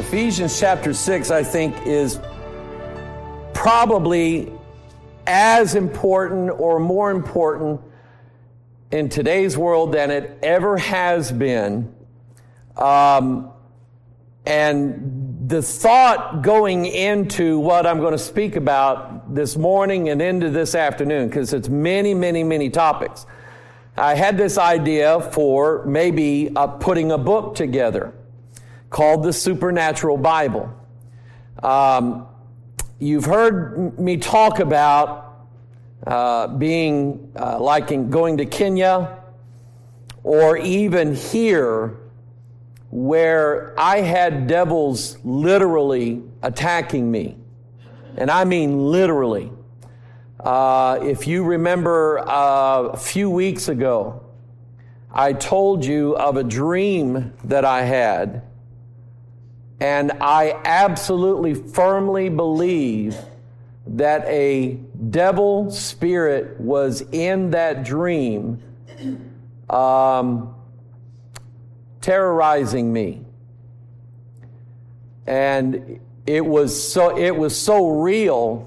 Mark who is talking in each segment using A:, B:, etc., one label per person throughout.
A: Ephesians chapter 6, I think, is probably as important or more important in today's world than it ever has been. And the thought going into what I'm going to speak about this morning and into this afternoon, because it's many, many, many topics. I had this idea for maybe putting a book together called the Supernatural Bible. You've heard me talk about being going to Kenya, or even here where I had devils literally attacking me. And I mean literally. If you remember a few weeks ago, I told you of a dream that I had. And I absolutely firmly believe that a devil spirit was in that dream, terrorizing me. And it was so real.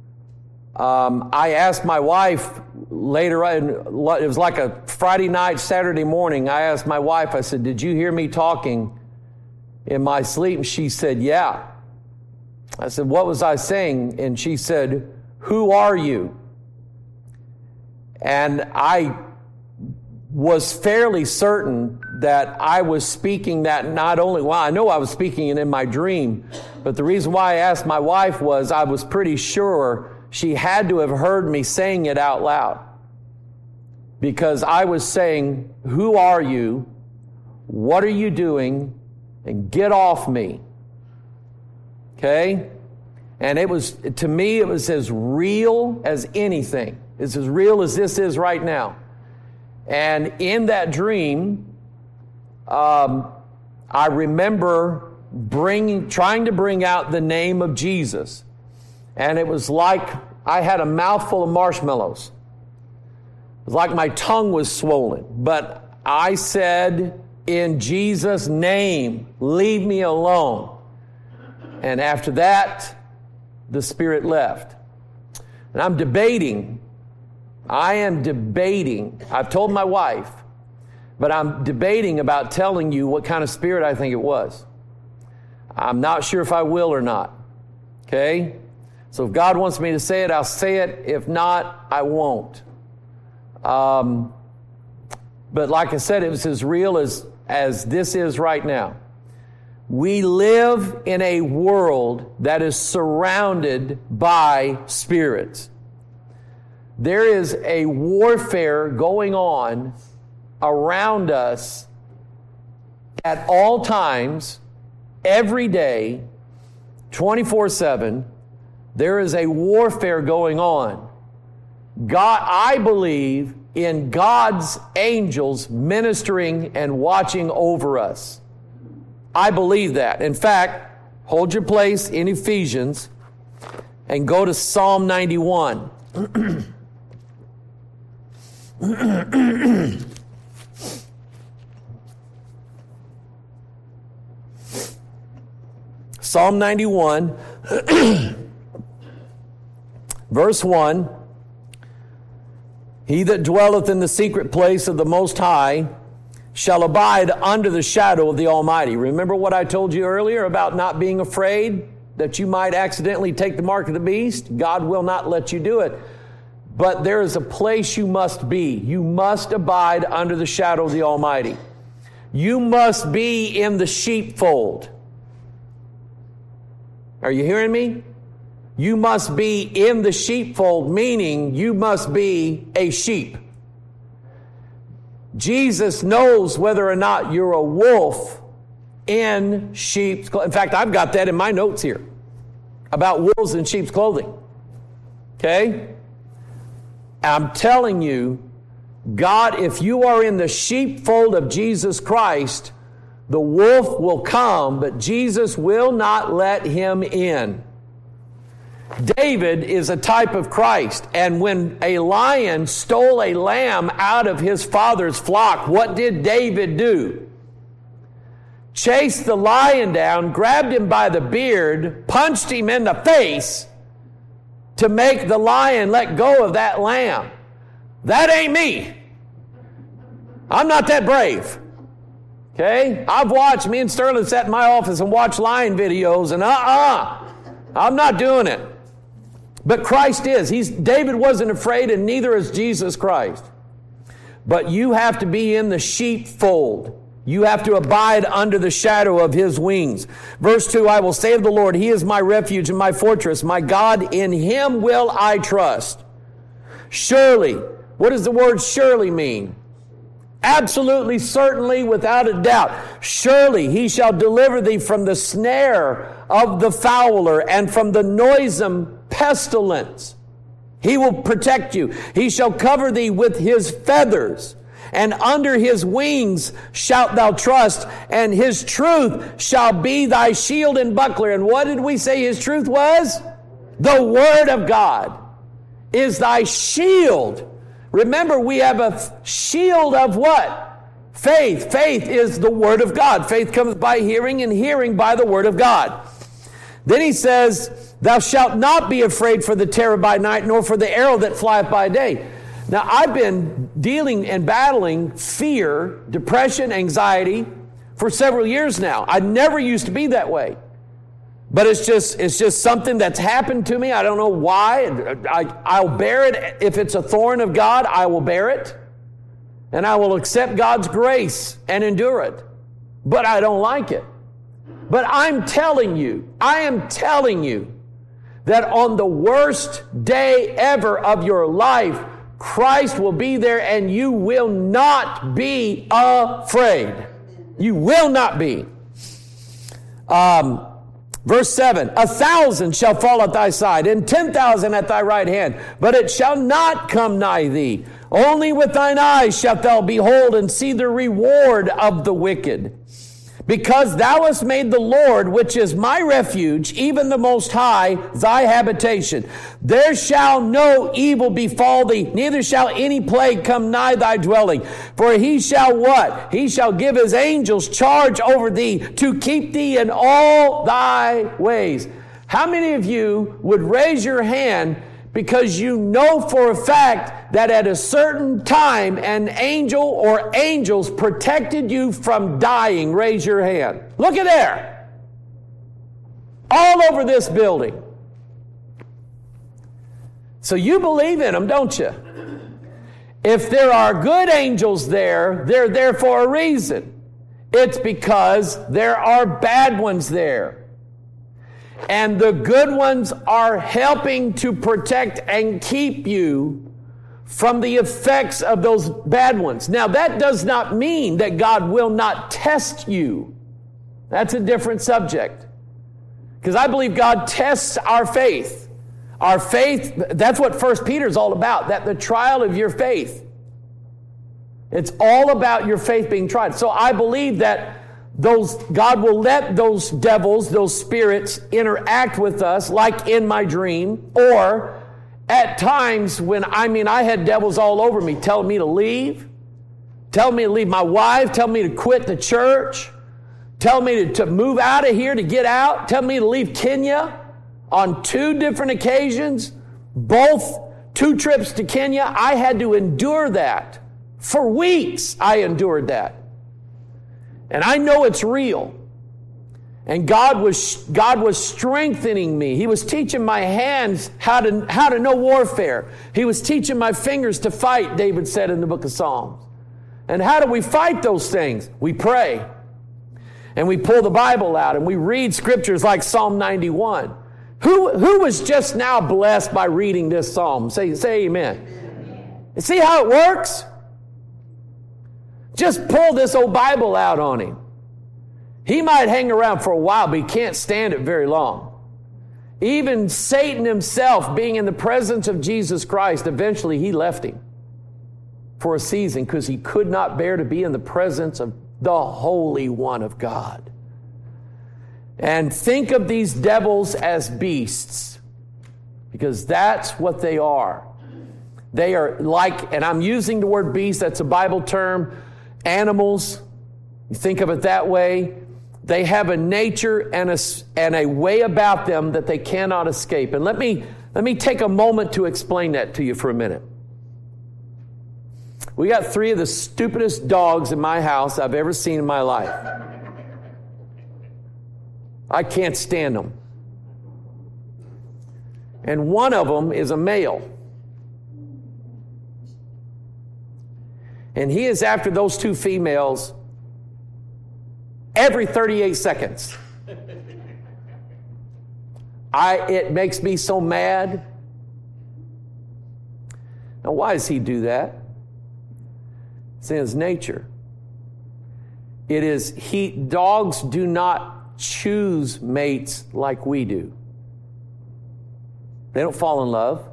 A: I asked my wife later on, it was like a Friday night, Saturday morning. I asked my wife, I said, "Did you hear me talking in my sleep?" And she said, "Yeah." I said, "What was I saying?" And she said, "Who are you?" And I was fairly certain that I was speaking that not only, well, I know I was speaking it in my dream, but the reason why I asked my wife was I was pretty sure she had to have heard me saying it out loud. Because I was saying, "Who are you? What are you doing? And get off me." Okay? And it was, to me, it was as real as anything. It's as real as this is right now. And in that dream, I remember trying to bring out the name of Jesus. And it was like I had a mouthful of marshmallows. It was like my tongue was swollen. But I said, "In Jesus' name, leave me alone." And after that, the spirit left. And I'm debating. I am debating. I've told my wife, but I'm debating about telling you what kind of spirit I think it was. I'm not sure if I will or not. Okay? So if God wants me to say it, I'll say it. If not, I won't. But like I said, it was as real as this is right now. We live in a world that is surrounded by spirits. There is a warfare going on around us at all times, every day, 24/7. There is a warfare going on. I believe in God's angels ministering and watching over us. I believe that. In fact, hold your place in Ephesians and go to Psalm 91. Psalm 91, verse 1. "He that dwelleth in the secret place of the Most High shall abide under the shadow of the Almighty." Remember what I told you earlier about not being afraid that you might accidentally take the mark of the beast? God will not let you do it. But there is a place you must be. You must abide under the shadow of the Almighty. You must be in the sheepfold. Are you hearing me? You must be in the sheepfold, meaning you must be a sheep. Jesus knows whether or not you're a wolf in sheep's clothing. In fact, I've got that in my notes here about wolves in sheep's clothing. Okay? I'm telling you, God, if you are in the sheepfold of Jesus Christ, the wolf will come, but Jesus will not let him in. David is a type of Christ, and when a lion stole a lamb out of his father's flock, what did David do? chased the lion down, grabbed him by the beard, punched him in the face to make the lion let go of that lamb. That ain't me. I'm not that brave. Okay? Me and Sterling sat in my office and watched lion videos, and I'm not doing it. But Christ is. David wasn't afraid, and neither is Jesus Christ. But you have to be in the sheepfold. You have to abide under the shadow of his wings. Verse 2, I will say of the Lord, he is my refuge and my fortress, my God, in him will I trust. Surely, what does the word surely mean? Absolutely, certainly, without a doubt. Surely he shall deliver thee from the snare of the fowler and from the noisome pestilence. He will protect you. He shall cover thee with his feathers, and under his wings shalt thou trust, and his truth shall be thy shield and buckler. And what did we say his truth was? The Word of God is thy shield. Remember, we have a shield of what? Faith. Faith is the Word of God. Faith comes by hearing, and hearing by the Word of God. Then he says, thou shalt not be afraid for the terror by night, nor for the arrow that flieth by day. Now, I've been dealing and battling fear, depression, anxiety for several years now. I never used to be that way. But it's just something that's happened to me. I don't know why. I'll bear it. If it's a thorn of God, I will bear it. And I will accept God's grace and endure it. But I don't like it. But I am telling you, that on the worst day ever of your life, Christ will be there and you will not be afraid. You will not be. Verse 7, 1,000 shall fall at thy side, and 10,000 at thy right hand, but it shall not come nigh thee. Only with thine eyes shalt thou behold and see the reward of the wicked. Because thou hast made the Lord, which is my refuge, even the Most High, thy habitation. There shall no evil befall thee, neither shall any plague come nigh thy dwelling. For he shall what? He shall give his angels charge over thee to keep thee in all thy ways. How many of you would raise your hand because you know for a fact that at a certain time an angel or angels protected you from dying? Raise your hand. Look at there. All over this building. So you believe in them, don't you? If there are good angels there, they're there for a reason. It's because there are bad ones there. And the good ones are helping to protect and keep you from the effects of those bad ones. Now, that does not mean that God will not test you. That's a different subject. Because I believe God tests our faith. Our faith, that's what 1 Peter is all about, that the trial of your faith. It's all about your faith being tried. So I believe that God will let those devils, those spirits, interact with us, like in my dream, or at times when, I had devils all over me, telling me to leave my wife, telling me to quit the church, telling me to move out of here, to get out, telling me to leave Kenya on 2 different occasions, both 2 trips to Kenya. I had to endure that. For weeks, I endured that. And I know it's real. And God was strengthening me. He was teaching my hands how to know warfare. He was teaching my fingers to fight, David said in the book of Psalms. And how do we fight those things? We pray. And we pull the Bible out and we read scriptures like Psalm 91. Who was just now blessed by reading this psalm? Say amen. You see how it works? Just pull this old Bible out on him. He might hang around for a while, but he can't stand it very long. Even Satan himself, being in the presence of Jesus Christ, eventually he left him for a season because he could not bear to be in the presence of the Holy One of God. And think of these devils as beasts, because that's what they are. They are like, and I'm using the word beast, that's a Bible term, animals. You think of it that way. They have a nature and a way about them that they cannot escape. And let me take a moment to explain that to you for a minute. We got 3 of the stupidest dogs in my house I've ever seen in my life. I can't stand them. And one of them is a male. And he is after those 2 females every 38 seconds. It makes me so mad. Now, why does he do that? It's in his nature. Dogs do not choose mates like we do. They don't fall in love.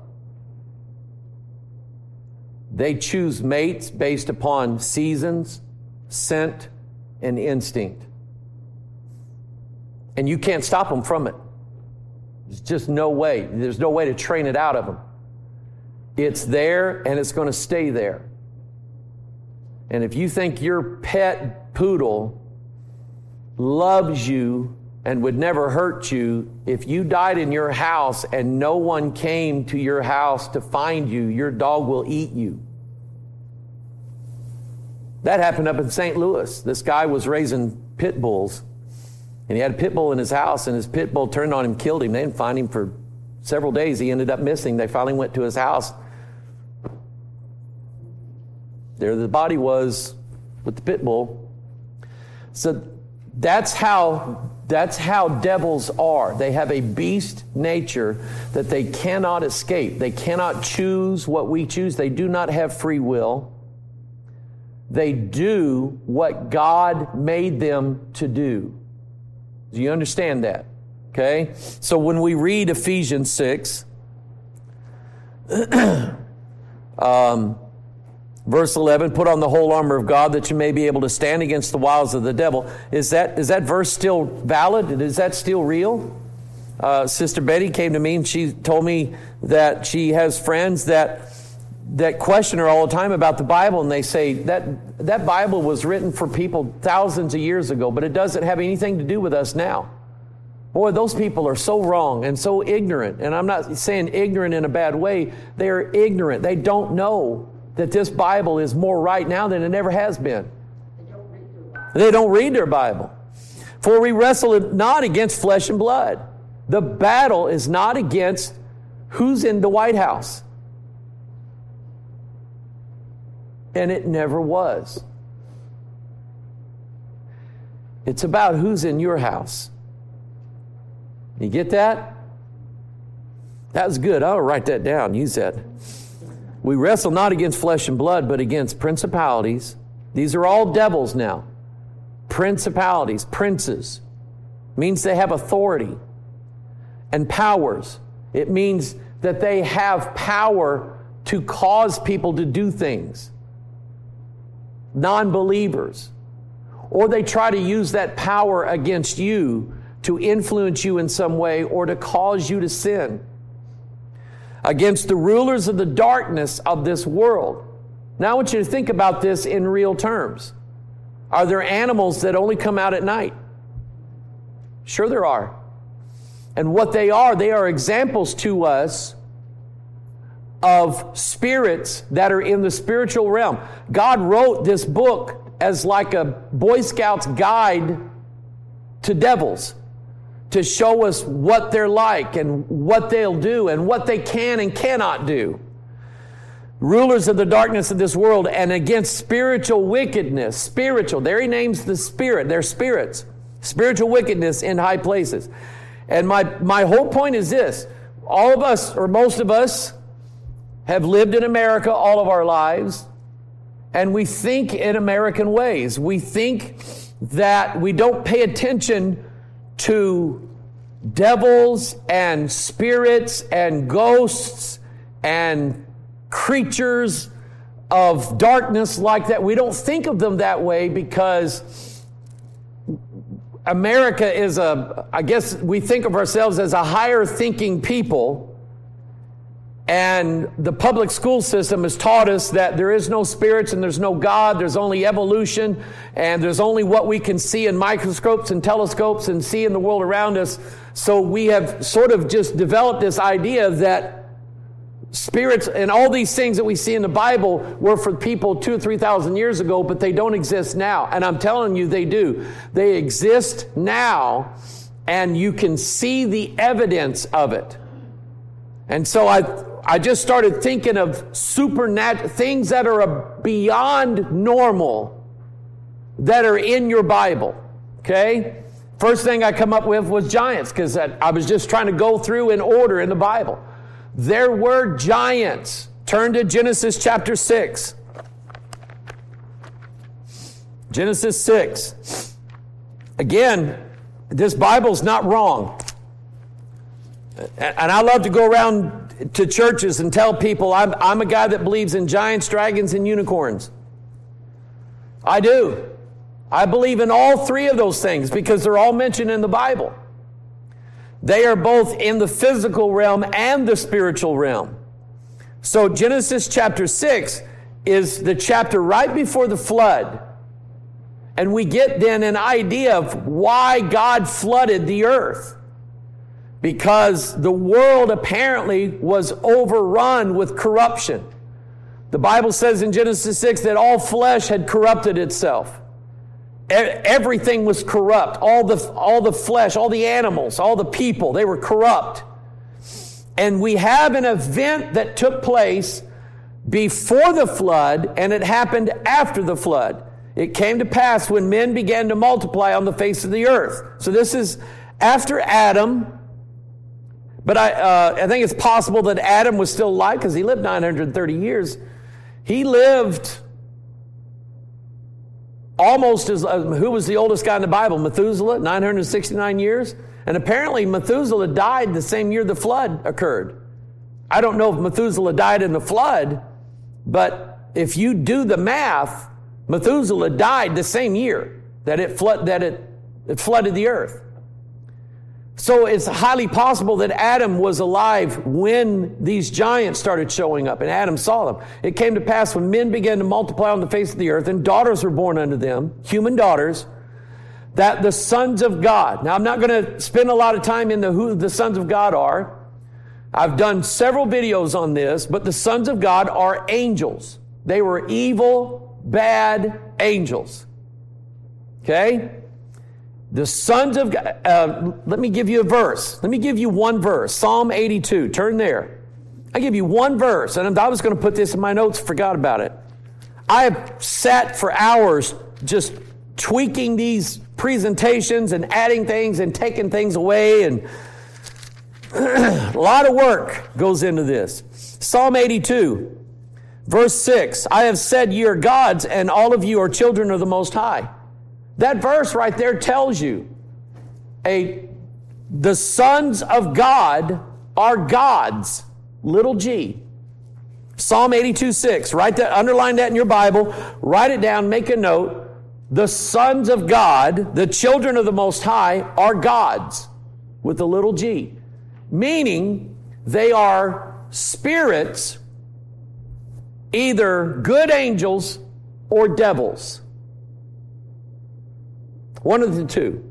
A: They choose mates based upon seasons, scent, and instinct. And you can't stop them from it. There's just no way. There's no way to train it out of them. It's there and it's going to stay there. And if you think your pet poodle loves you and would never hurt you, if you died in your house and no one came to your house to find you, your dog will eat you. That happened up in St. Louis. This guy was raising pit bulls, and he had a pit bull in his house, and his pit bull turned on him, killed him. They didn't find him for several days. He ended up missing. They finally went to his house. There the body was with the pit bull. So that's how devils are. They have a beast nature that they cannot escape. They cannot choose what we choose. They do not have free will. They do what God made them to do. Do you understand that? Okay? So when we read Ephesians 6, verse 11, put on the whole armor of God that you may be able to stand against the wiles of the devil. Is that verse still valid? Is that still real? Sister Betty came to me and she told me that she has friends that question her all the time about the Bible, and they say that Bible was written for people thousands of years ago, but it doesn't have anything to do with us now. Boy, those people are so wrong and so ignorant. And I'm not saying ignorant in a bad way. They are ignorant. They don't know that this Bible is more right now than it ever has been. They don't read their Bible. For we wrestle not against flesh and blood. The battle is not against who's in the White House. And it never was. It's about who's in your house. You get that? That was good. I'll write that down. Use that. We wrestle not against flesh and blood, but against principalities. These are all devils now. Principalities, princes. Means they have authority. And powers. It means that they have power to cause people to do things. Non-believers. Or they try to use that power against you to influence you in some way or to cause you to sin. Against the rulers of the darkness of this world. Now I want you to think about this in real terms. Are there animals that only come out at night? Sure there are. And what they are examples to us of spirits that are in the spiritual realm. God wrote this book as like a Boy Scout's guide to devils, to show us what they're like and what they'll do and what they can and cannot do. Rulers of the darkness of this world and against spiritual wickedness. Spiritual. There he names the spirit. They're spirits. Spiritual wickedness in high places. And my whole point is this. All of us, or most of us, have lived in America all of our lives. And we think in American ways. We think that we don't pay attention to devils and spirits and ghosts and creatures of darkness like that. We don't think of them that way because America is I guess we think of ourselves as a higher thinking people, And the public school system has taught us that there is no spirits and there's no God, there's only evolution, and there's only what we can see in microscopes and telescopes and see in the world around us. So we have sort of just developed this idea that spirits and all these things that we see in the Bible were for people 2,000 or 3,000 years ago, but they don't exist now. And I'm telling you, they do. They exist now, and you can see the evidence of it. And so I just started thinking of supernatural things that are beyond normal that are in your Bible. Okay? First thing I come up with was giants, because I was just trying to go through in order in the Bible. There were giants. Turn to Genesis chapter 6. Genesis 6. Again, this Bible's not wrong. And I love to go around to churches and tell people I'm a guy that believes in giants, dragons, and unicorns. I do. I believe in all three of those things because they're all mentioned in the Bible. They are both in the physical realm and the spiritual realm. So Genesis chapter 6 is the chapter right before the flood. And we get then an idea of why God flooded the earth. Because the world apparently was overrun with corruption. The Bible says in Genesis 6 that all flesh had corrupted itself. Everything was corrupt. All the flesh, all the animals, all the people, they were corrupt. And we have an event that took place before the flood, and it happened after the flood. It came to pass when men began to multiply on the face of the earth. So this is after Adam. But I think it's possible that Adam was still alive because he lived 930 years. He lived almost as, who was the oldest guy in the Bible? Methuselah, 969 years. And apparently Methuselah died the same year the flood occurred. I don't know if Methuselah died in the flood, but if you do the math, Methuselah died the same year that it flooded the earth. So it's highly possible that Adam was alive when these giants started showing up, and Adam saw them. It came to pass when men began to multiply on the face of the earth, and daughters were born unto them, human daughters, that the sons of God. Now, I'm not going to spend a lot of time in who the sons of God are. I've done several videos on this, but the sons of God are angels. They were evil, bad angels. Okay? The sons of God, let me give you a verse. Let me give you one verse. Psalm 82. Turn there. I give you one verse. And I was going to put this in my notes, forgot about it. I have sat for hours just tweaking these presentations and adding things and taking things away. And a lot of work goes into this. Psalm 82, verse 6. I have said ye are gods, and all of you are children of the Most High. That verse right there tells you the sons of God are gods, little g. Psalm 82:6. Write that, underline that in your Bible. Write it down, make a note. The sons of God, the children of the Most High, are gods with a little g. Meaning they are spirits, either good angels or devils. One of the two.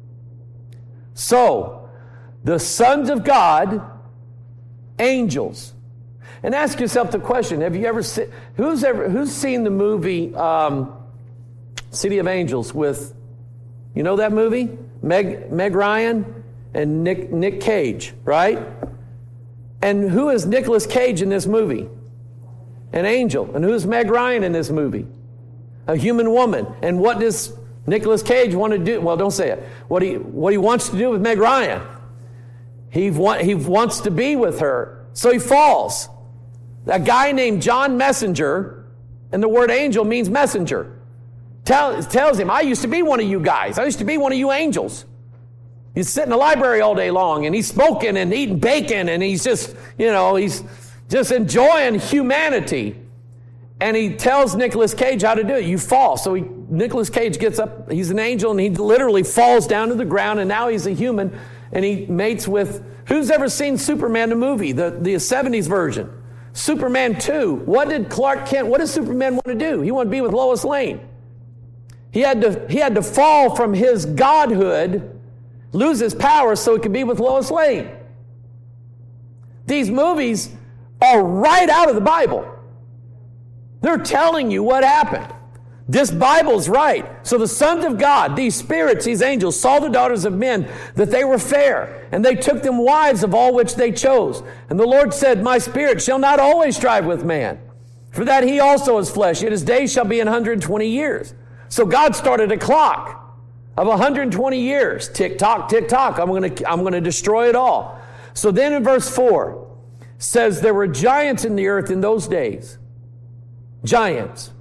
A: So, the sons of God, angels. And ask yourself the question, have you ever seen, who's seen the movie City of Angels with, you know that movie? Meg Ryan and Nick Cage, right? And who is Nicolas Cage in this movie? An angel. And who's Meg Ryan in this movie? A human woman. And what does Nicolas Cage want to do? Well, don't say it. What he wants to do with Meg Ryan. He wants to be with her. So he falls. A guy named John Messenger, and the word angel means messenger, tells him, I used to be one of you guys. I used to be one of you angels. He's sitting in the library all day long, and he's smoking and eating bacon, and he's just, he's just enjoying humanity. And he tells Nicolas Cage how to do it. You fall. So Nicolas Cage gets up. He's an angel, and he literally falls down to the ground, and now he's a human. and he mates with, who's ever seen Superman the movie, the 70s version? Superman 2. What does Superman want to do? He wanted to be with Lois Lane. He had to fall from his godhood, lose his power so he could be with Lois Lane. These movies are right out of the Bible. They're telling you what happened. This Bible's right. So the sons of God, these spirits, these angels, saw the daughters of men, that they were fair, and they took them wives of all which they chose. And the Lord said, my spirit shall not always strive with man, for that he also is flesh, yet his days shall be 120 years. So God started a clock of 120 years. Tick tock, tick tock. I'm going to destroy it all. So then in verse 4 says there were giants in the earth in those days. Giants.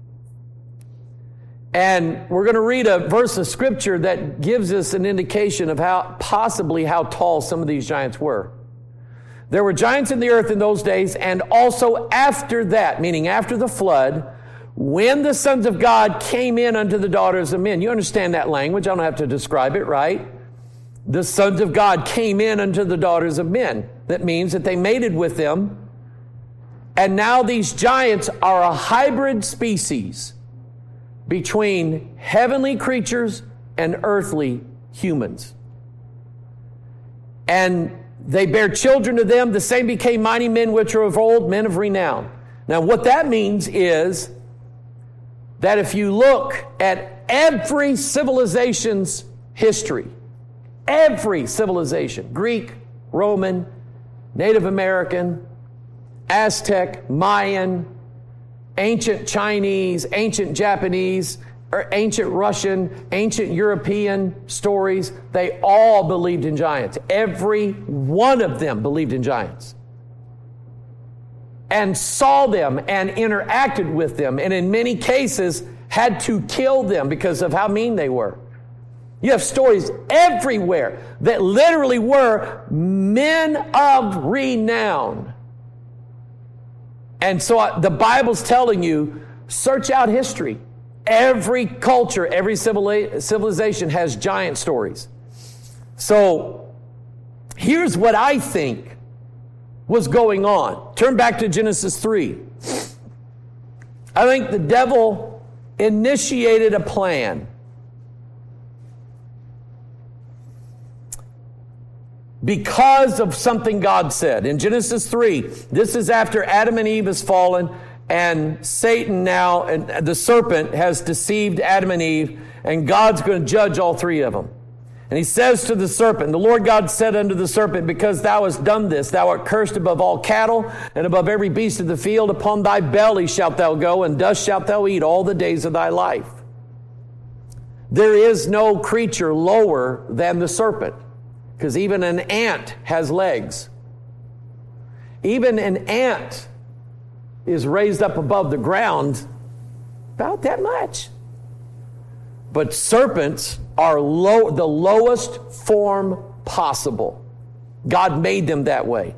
A: And we're going to read a verse of scripture that gives us an indication of how tall some of these giants were. There were giants in the earth in those days, and also after that, meaning after the flood, when the sons of God came in unto the daughters of men. You understand that language. I don't have to describe it, right? The sons of God came in unto the daughters of men. That means that they mated with them. And now these giants are a hybrid species between heavenly creatures and earthly humans. And they bear children to them. The same became mighty men which are of old, men of renown. Now what that means is that if you look at every civilization's history, every civilization, Greek, Roman, Native American, Aztec, Mayan, ancient Chinese, ancient Japanese, or ancient Russian, ancient European stories, they all believed in giants. Every one of them believed in giants. And saw them and interacted with them, and in many cases had to kill them because of how mean they were. You have stories everywhere that literally were men of renown. And so the Bible's telling you, search out history. Every culture, every civilization has giant stories. So here's what I think was going on. Turn back to Genesis 3. I think the devil initiated a plan. Because of something God said. In Genesis 3, this is after Adam and Eve has fallen, and Satan now, and the serpent has deceived Adam and Eve, and God's going to judge all three of them. And he says to the serpent, the Lord God said unto the serpent, because thou hast done this, thou art cursed above all cattle, and above every beast of the field. Upon thy belly shalt thou go, and dust shalt thou eat all the days of thy life. There is no creature lower than the serpent. Because even an ant has legs. Even an ant is raised up above the ground about that much. But serpents are the lowest form possible. God made them that way.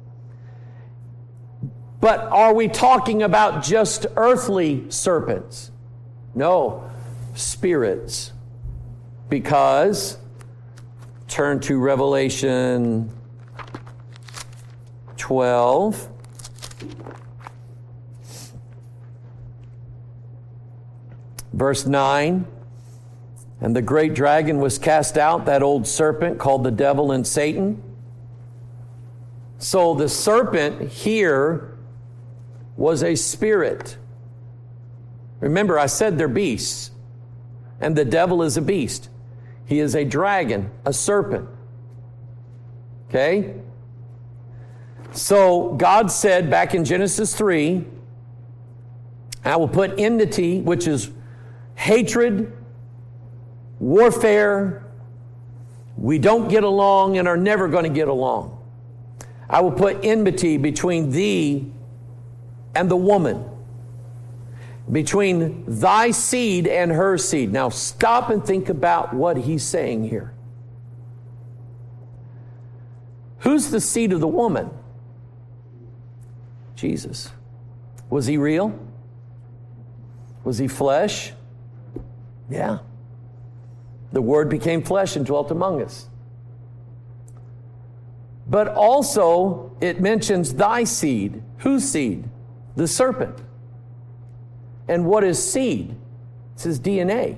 A: But are we talking about just earthly serpents? No, spirits. Because turn to Revelation 12. Verse 9. And the great dragon was cast out, that old serpent called the devil and Satan. So the serpent here was a spirit. Remember, I said they're beasts. And the devil is a beast. He is a dragon, a serpent. Okay? So God said back in Genesis 3, I will put enmity, which is hatred, warfare. We don't get along and are never going to get along. I will put enmity between thee and the woman, between thy seed and her seed. Now stop and think about what he's saying here. Who's the seed of the woman? Jesus. Was he real? Was he flesh? Yeah. The Word became flesh and dwelt among us. But also it mentions thy seed. Whose seed? The serpent. And what is seed? It says DNA.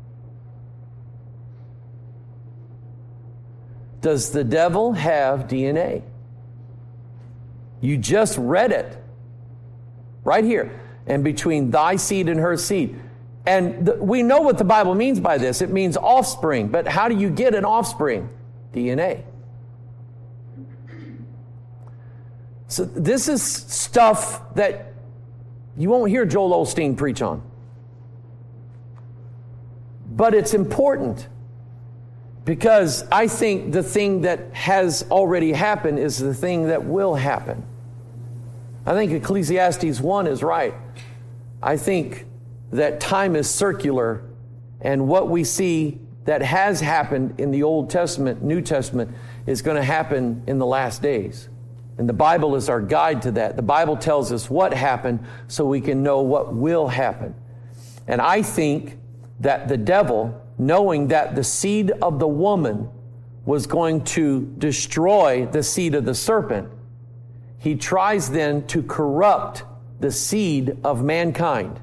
A: Does the devil have DNA? You just read it. Right here. And between thy seed and her seed. And we know what the Bible means by this. It means offspring. But how do you get an offspring? DNA. So this is stuff that you won't hear Joel Osteen preach on. But it's important. Because I think the thing that has already happened is the thing that will happen. I think Ecclesiastes 1 is right. I think that time is circular, and what we see that has happened in the Old Testament, New Testament, is going to happen in the last days. And the Bible is our guide to that. The Bible tells us what happened so we can know what will happen. And I think that the devil, knowing that the seed of the woman was going to destroy the seed of the serpent, he tries then to corrupt the seed of mankind.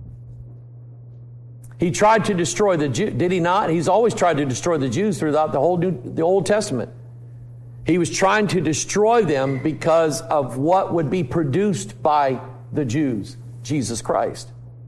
A: He tried to destroy the Jews, did he not? He's always tried to destroy the Jews throughout the Old Testament. He was trying to destroy them because of what would be produced by the Jews, Jesus Christ.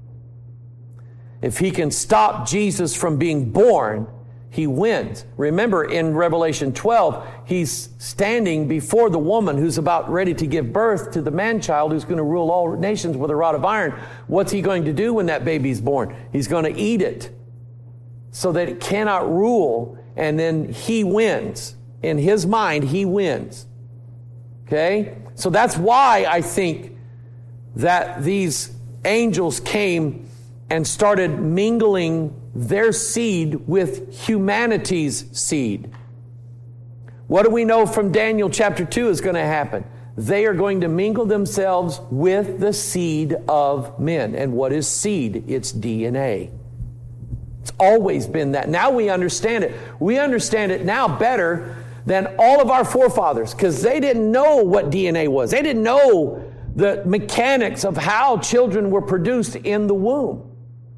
A: If he can stop Jesus from being born, he wins. Remember, in Revelation 12, he's standing before the woman who's about ready to give birth to the man-child who's going to rule all nations with a rod of iron. What's he going to do when that baby's born? He's going to eat it so that it cannot rule, and then he wins. In his mind, he wins. Okay? So that's why I think that these angels came and started mingling their seed with humanity's seed. What do we know from Daniel chapter 2 is going to happen? They are going to mingle themselves with the seed of men. And what is seed? It's DNA. It's always been that. Now we understand it. We understand it now better than all of our forefathers, because they didn't know what DNA was. They didn't know the mechanics of how children were produced in the womb.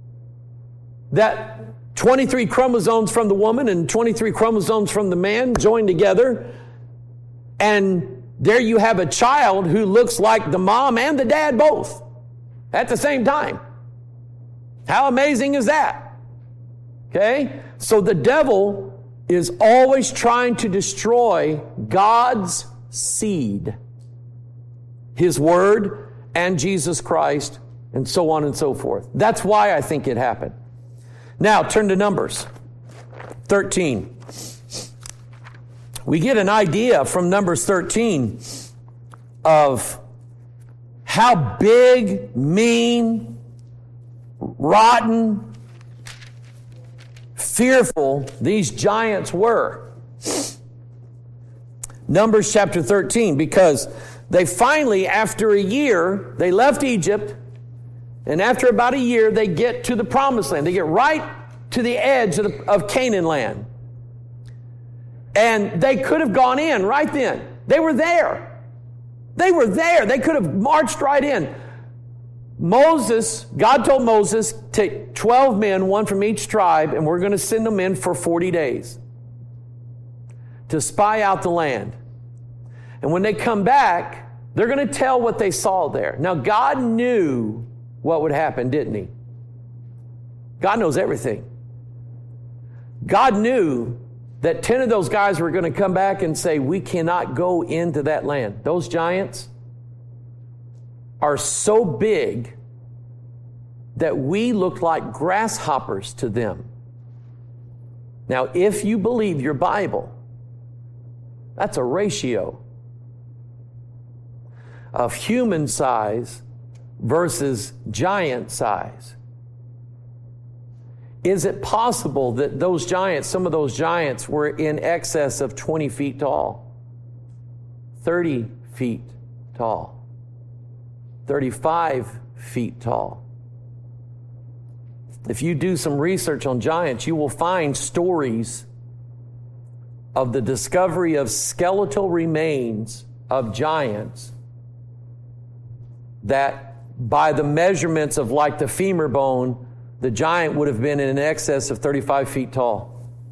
A: That 23 chromosomes from the woman and 23 chromosomes from the man joined together, and there you have a child who looks like the mom and the dad both at the same time. How amazing is that? Okay? So the devil is always trying to destroy God's seed, His Word and Jesus Christ, and so on and so forth. That's why I think it happened. Now, turn to Numbers 13. We get an idea from Numbers 13 of how big, mean, rotten, fearful these giants were. Numbers chapter 13, because they finally, after a year, they left Egypt, and after about a year, they get to the promised land. They get right to the edge of Canaan land. And they could have gone in right then. They were there. They were there. They could have marched right in. God told Moses, take 12 men, one from each tribe, and we're going to send them in for 40 days to spy out the land. And when they come back, they're going to tell what they saw there. Now, God knew what would happen, didn't He? God knows everything. God knew that 10 of those guys were going to come back and say, we cannot go into that land. Those giants are so big that we look like grasshoppers to them. Now, if you believe your Bible, that's a ratio of human size versus giant size. Is it possible that those giants, some of those giants, were in excess of 20 feet tall, 30 feet tall, 35 feet tall? If you do some research on giants, you will find stories of the discovery of skeletal remains of giants that by the measurements of like the femur bone, the giant would have been in excess of 35 feet tall.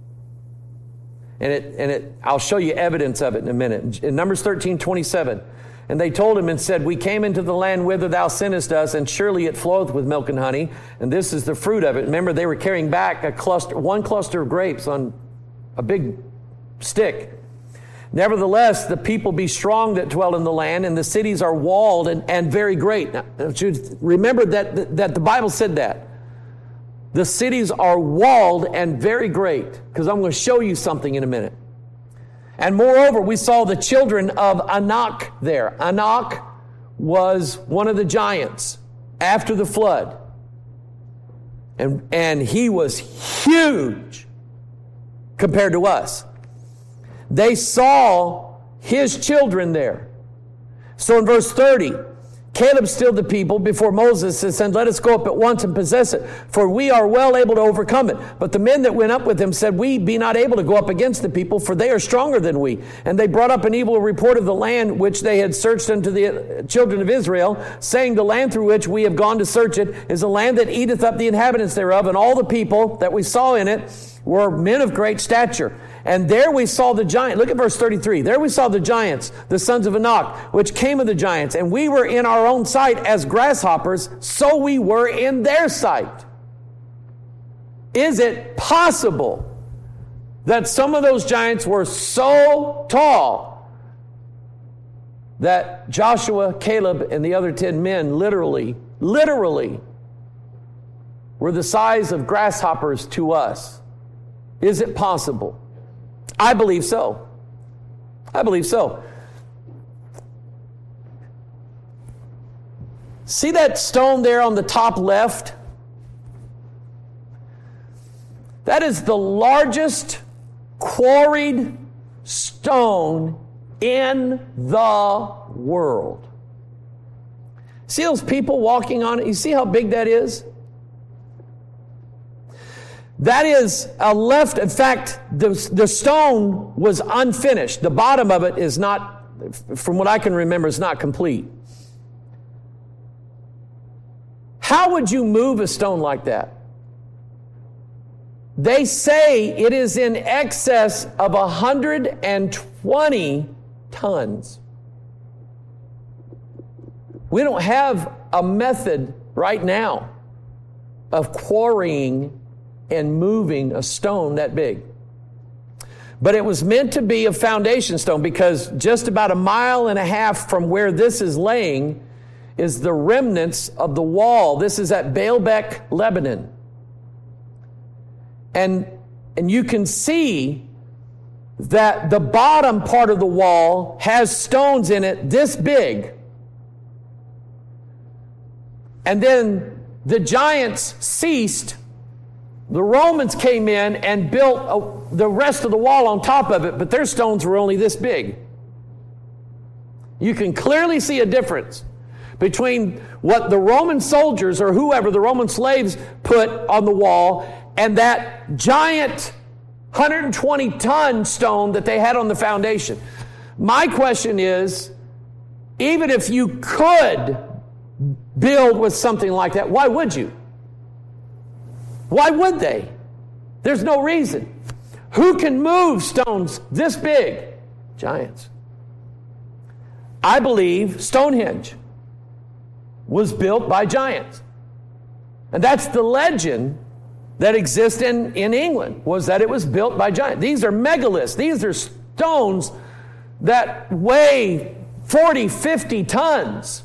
A: I'll show you evidence of it in a minute. In Numbers 13:27, and they told him and said, we came into the land whither thou sentest us, and surely it floweth with milk and honey, and this is the fruit of it. Remember, they were carrying back one cluster of grapes on a big stick. Nevertheless, the people be strong that dwell in the land, and the cities are walled and very great. Now, remember that the Bible said that. The cities are walled and very great, because I'm going to show you something in a minute. And moreover, we saw the children of Anak there. Anak was one of the giants after the flood. And he was huge compared to us. They saw his children there. So in verse 30, Caleb stilled the people before Moses and said, let us go up at once and possess it, for we are well able to overcome it. But the men that went up with him said, we be not able to go up against the people, for they are stronger than we. And they brought up an evil report of the land which they had searched unto the children of Israel, saying, the land through which we have gone to search it is a land that eateth up the inhabitants thereof, and all the people that we saw in it were men of great stature. And there we saw the giant. Look at verse 33. There we saw the giants, the sons of Anak, which came of the giants. And we were in our own sight as grasshoppers, so we were in their sight. Is it possible that some of those giants were so tall that Joshua, Caleb, and the other 10 men literally were the size of grasshoppers to us? Is it possible? I believe so. I believe so. See that stone there on the top left? That is the largest quarried stone in the world. See those people walking on it? You see how big that is? That is a left. In fact, the stone was unfinished. The bottom of it is not, from what I can remember, is not complete. How would you move a stone like that? They say it is in excess of 120 tons. We don't have a method right now of quarrying and moving a stone that big. But it was meant to be a foundation stone, because just about 1.5 miles from where this is laying is the remnants of the wall. This is at Baalbek, Lebanon. And you can see that the bottom part of the wall has stones in it this big. And then the giants ceased. The Romans came in and built the rest of the wall on top of it, but their stones were only this big. You can clearly see a difference between what the Roman soldiers or whoever, the Roman slaves, put on the wall and that giant 120-ton stone that they had on the foundation. My question is, even if you could build with something like that, why would you? Why would they? There's no reason. Who can move stones this big? Giants. I believe Stonehenge was built by giants. And that's the legend that exists in England, was that it was built by giants. These are megaliths. These are stones that weigh 40, 50 tons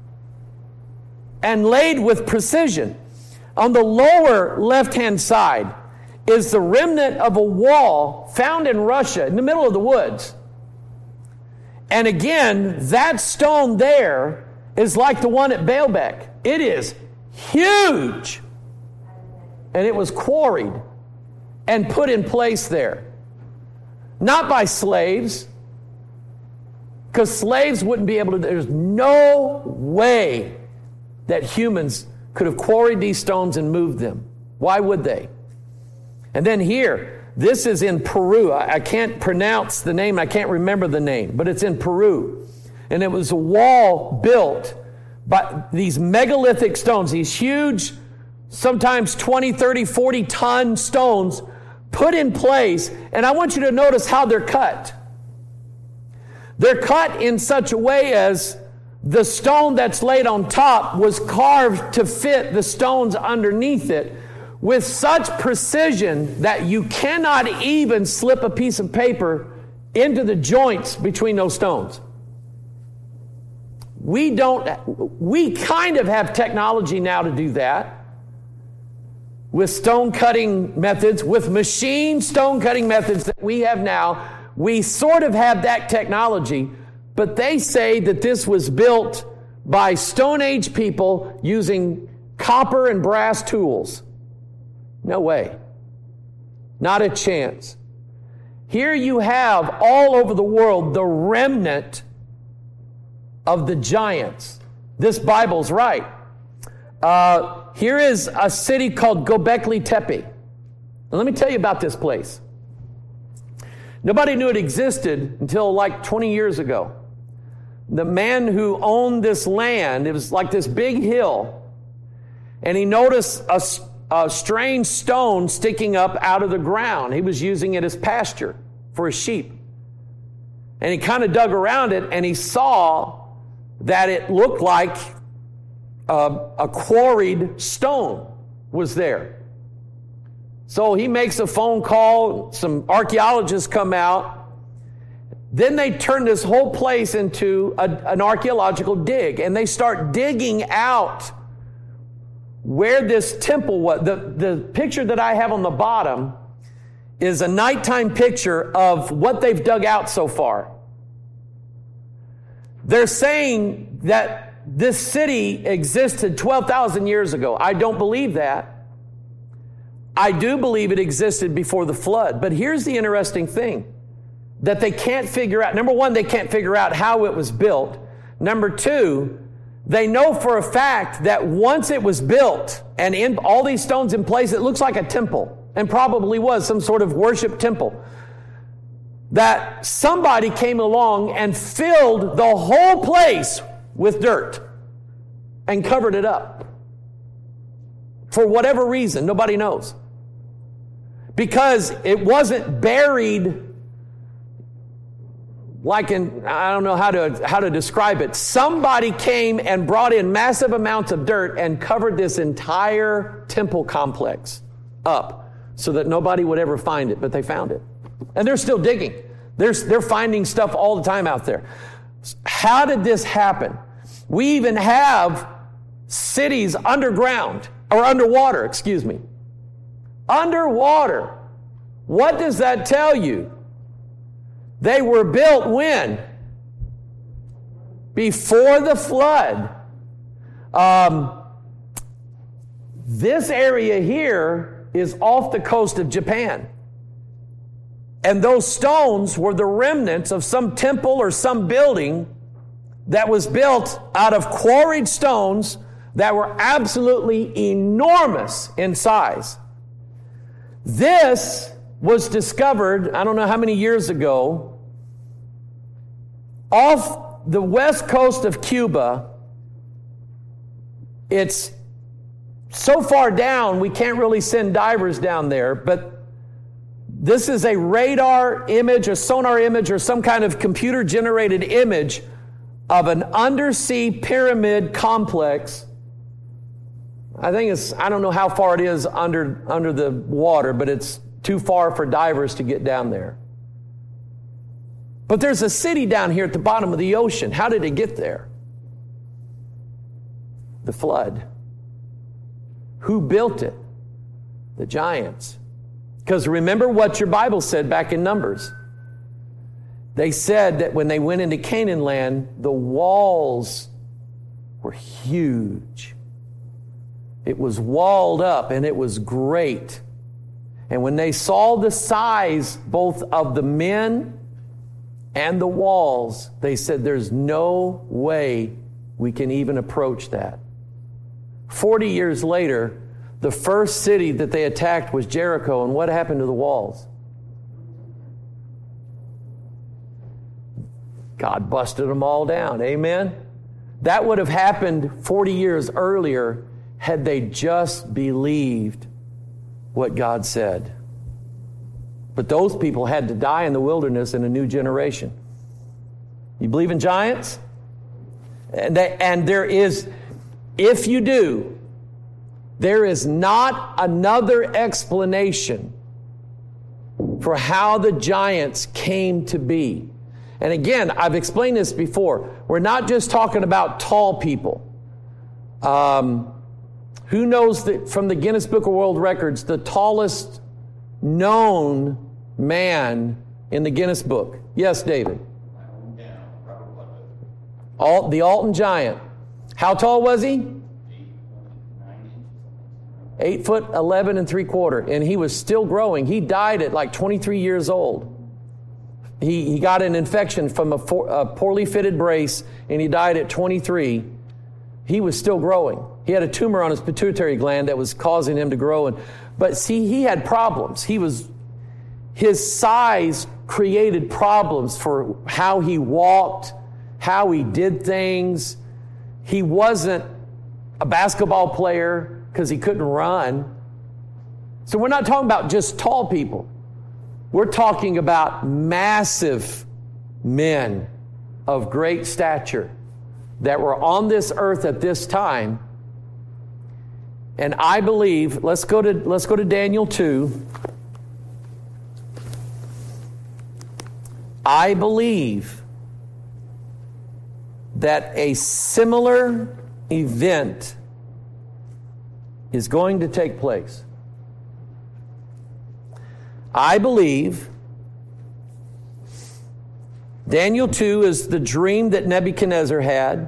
A: and laid with precision. On the lower left-hand side is the remnant of a wall found in Russia in the middle of the woods. And again, that stone there is like the one at Baalbek. It is huge. And it was quarried and put in place there. Not by slaves, because slaves wouldn't be able to. There's no way that humans could have quarried these stones and moved them. Why would they? And then here, This is in Peru. I can't pronounce the name. I can't remember the name, but it's in Peru. And it was a wall built by these megalithic stones, these huge, sometimes 20, 30, 40-ton stones put in place. And I want you to notice how they're cut. They're cut in such a way as the stone that's laid on top was carved to fit the stones underneath it with such precision that you cannot even slip a piece of paper into the joints between those stones. We kind of have technology now to do that with stone cutting methods, with machine stone cutting methods that we have now. We sort of have that technology, but they say that this was built by Stone Age people using copper and brass tools. No way. Not a chance. Here you have all over the world the remnant of the giants. This Bible's right. Here is a city called Göbekli Tepe. And let me tell you about this place. Nobody knew it existed until like 20 years ago. The man who owned this land, it was like this big hill, and he noticed a strange stone sticking up out of the ground. He was using it as pasture for his sheep. And he kind of dug around it, and he saw that it looked like a quarried stone was there. So he makes a phone call, some archaeologists come out. Then they turn this whole place into an archaeological dig, and they start digging out where this temple was. The picture that I have on the bottom is a nighttime picture of what they've dug out so far. They're saying that this city existed 12,000 years ago. I don't believe that. I do believe it existed before the flood. But here's the interesting thing that they can't figure out. Number one, they can't figure out how it was built. Number two, they know for a fact that once it was built and in all these stones in place, it looks like a temple, and probably was some sort of worship temple. That somebody came along and filled the whole place with dirt and covered it up. For whatever reason, nobody knows. Because it wasn't buried like I don't know how to describe it. Somebody came and brought in massive amounts of dirt and covered this entire temple complex up so that nobody would ever find it, but they found it. And they're still digging. They're finding stuff all the time out there. How did this happen? We even have cities underground, or underwater, excuse me. Underwater. What does that tell you? They were built when? Before the flood. This area here is off the coast of Japan. And those stones were the remnants of some temple or some building that was built out of quarried stones that were absolutely enormous in size. This was discovered, I don't know how many years ago, off the west coast of Cuba. It's so far down, we can't really send divers down there, but this is a radar image, a sonar image, or some kind of computer-generated image of an undersea pyramid complex. I don't know how far it is under the water, but it's too far for divers to get down there. But there's a city down here at the bottom of the ocean. How did it get there? The flood. Who built it? The giants. Because remember what your Bible said back in Numbers. They said that when they went into Canaan land, the walls were huge. It was walled up and it was great. And when they saw the size both of the men and the walls, they said, there's no way we can even approach that. 40 years later, the first city that they attacked was Jericho, and what happened to the walls? God busted them all down. Amen? That would have happened 40 years earlier had they just believed what God said. But those people had to die in the wilderness in a new generation. You believe in giants? And there is, if you do, there is not another explanation for how the giants came to be. And again, I've explained this before. We're not just talking about tall people. Who knows that from the Guinness Book of World Records, the tallest known man in the Guinness Book? Yes, David. The Alton Giant. How tall was he? 8 foot 11 3/4, and he was still growing. He died at like 23 years old. He got an infection from a poorly fitted brace, and he died at 23. He was still growing. He had a tumor on his pituitary gland that was causing him to grow. But see, he had problems. His size created problems for how he walked, how he did things. He wasn't a basketball player because he couldn't run. So we're not talking about just tall people. We're talking about massive men of great stature that were on this earth at this time. And I believe, let's go to Daniel 2. I believe that a similar event is going to take place. I believe Daniel 2 is the dream that Nebuchadnezzar had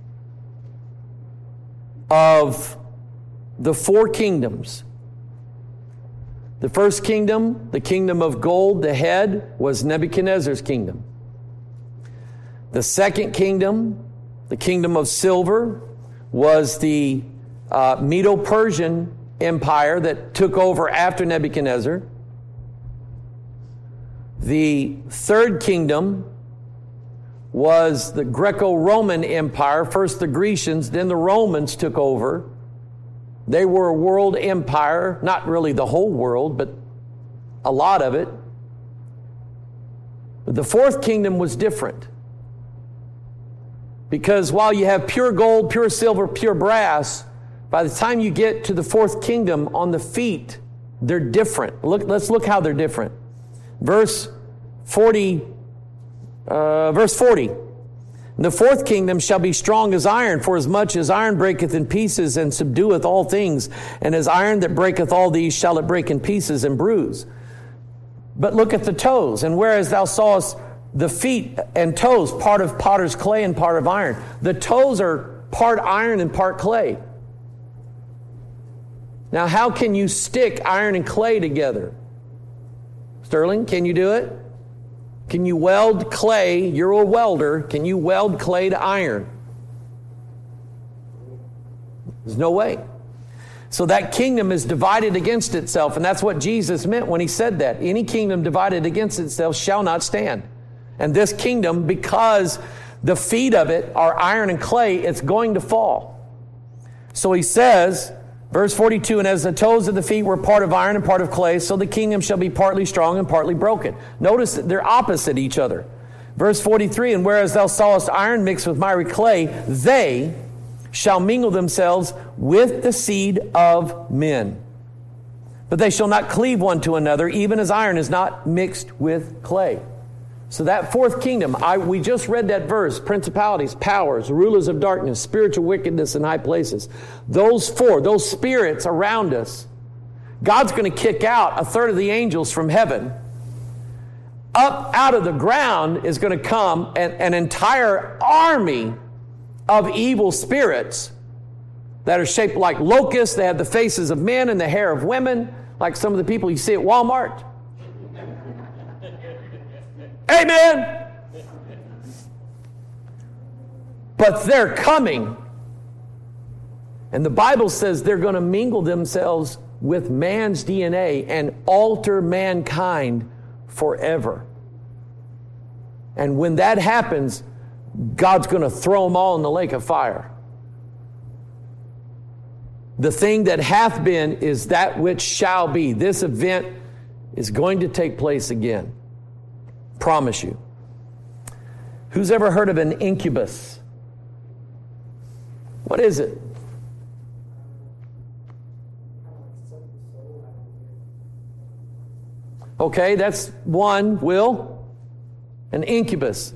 A: of the 4 kingdoms. The first kingdom, the kingdom of gold, the head, was Nebuchadnezzar's kingdom. The second kingdom, the kingdom of silver, was the Medo-Persian Empire that took over after Nebuchadnezzar. The third kingdom was the Greco-Roman Empire. First the Grecians, then the Romans took over. They were a world empire, not really the whole world, but a lot of it. But the fourth kingdom was different. Because while you have pure gold, pure silver, pure brass, by the time you get to the fourth kingdom on the feet, they're different. Let's look how they're different. Verse 40. The fourth kingdom shall be strong as iron, for as much as iron breaketh in pieces and subdueth all things, and as iron that breaketh all these shall it break in pieces and bruise. But look at the toes, and whereas thou sawest the feet and toes, part of potter's clay and part of iron, the toes are part iron and part clay. Now, how can you stick iron and clay together? Sterling, can you do it? Can you weld clay? You're a welder. Can you weld clay to iron? There's no way. So that kingdom is divided against itself, and that's what Jesus meant when he said that. Any kingdom divided against itself shall not stand. And this kingdom, because the feet of it are iron and clay, it's going to fall. So he says, verse 42, and as the toes of the feet were part of iron and part of clay, so the kingdom shall be partly strong and partly broken. Notice that they're opposite each other. Verse 43, and whereas thou sawest iron mixed with miry clay, they shall mingle themselves with the seed of men. But they shall not cleave one to another, even as iron is not mixed with clay. So that fourth kingdom, we just read that verse, principalities, powers, rulers of darkness, spiritual wickedness in high places. Those four, those spirits around us, God's going to kick out a third of the angels from heaven. Up out of the ground is going to come an entire army of evil spirits that are shaped like locusts. They have the faces of men and the hair of women, like some of the people you see at Walmart. Amen. But they're coming. And the Bible says they're going to mingle themselves with man's DNA and alter mankind forever. And when that happens, God's going to throw them all in the lake of fire. The thing that hath been is that which shall be. This event is going to take place again. Promise you. Who's ever heard of an incubus? What is it? Okay, that's one. Will? An incubus.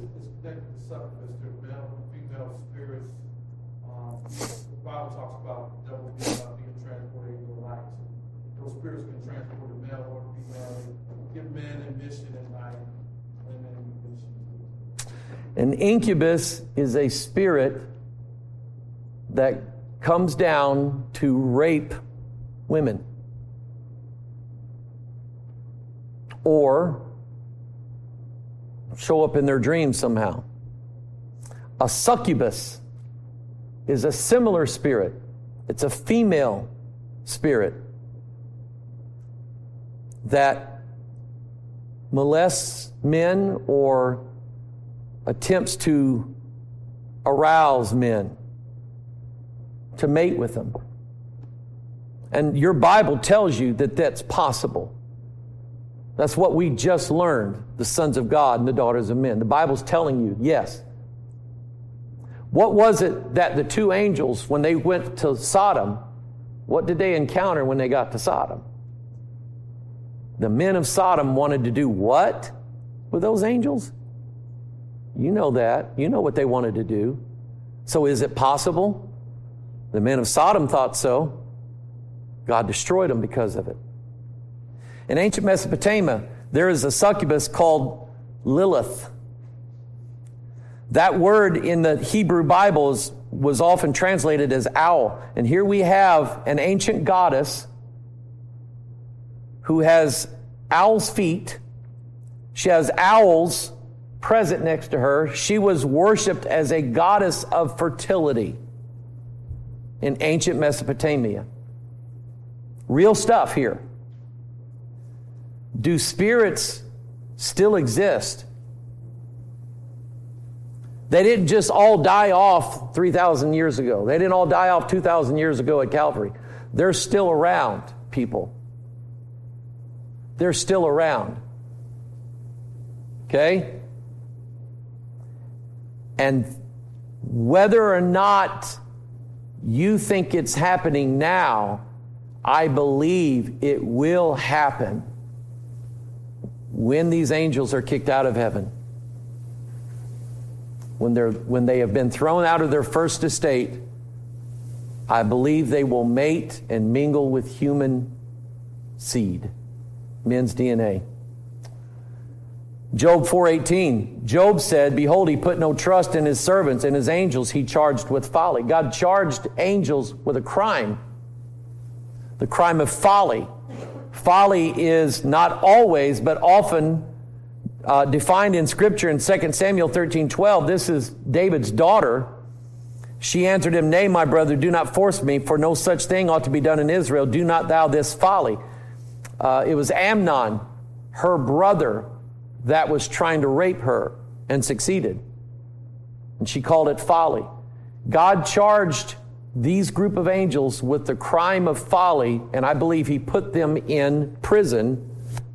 A: An incubus is a spirit that comes down to rape women or show up in their dreams somehow. A succubus is a similar spirit. It's a female spirit that molests men or attempts to arouse men to mate with them. And your Bible tells you that that's possible. That's what we just learned, the sons of God and the daughters of men. The Bible's telling you, yes. What was it that the two angels, when they went to Sodom, what did they encounter when they got to Sodom? The men of Sodom wanted to do what with those angels? You know that. You know what they wanted to do. So is it possible? The men of Sodom thought so. God destroyed them because of it. In ancient Mesopotamia, there is a succubus called Lilith. That word in the Hebrew Bibles was often translated as owl. And here we have an ancient goddess who has owl's feet. She has owls present next to her. She was worshipped as a goddess of fertility in ancient Mesopotamia. Real stuff here. Do spirits still exist? They didn't just all die off 3,000 years ago. They didn't all die off 2,000 years ago at Calvary. They're still around, people. They're still around. Okay? And whether or not you think it's happening now, I believe it will happen when these angels are kicked out of heaven. When they have been thrown out of their first estate, I believe they will mate and mingle with human seed, men's DNA. Job 4:18, Job said, "Behold, he put no trust in his servants, and his angels he charged with folly." God charged angels with a crime, the crime of folly. Folly is not always, but often defined in Scripture in 2 Samuel 13:12. This is David's daughter. She answered him, "Nay, my brother, do not force me, for no such thing ought to be done in Israel. Do not thou this folly." It was Amnon, her brother, that was trying to rape her and succeeded. And she called it folly. God charged these group of angels with the crime of folly, and I believe he put them in prison